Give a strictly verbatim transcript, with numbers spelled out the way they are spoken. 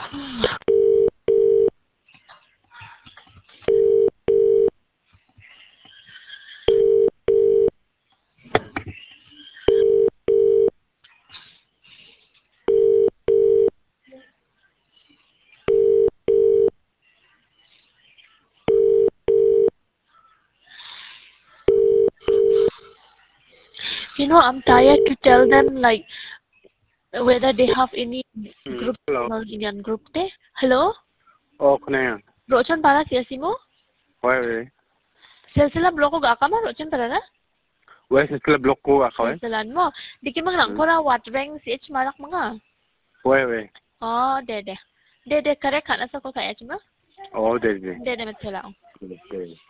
You know, I'm tired to tell them like whether they have any Hmm, group hello. ng Indian group te. Hello? Oh, kena. Rochan para siya mo? Why we? Silsila bloko ga ka ma Rochan para na? Why is it block ko ako eh? Silsilan mo. Di ki mang lang ko ra what rank si H marak mga. Why we? Oh, de de. De de correct kana sa ko kaya chima? Oh, there there. De de matela. Okay.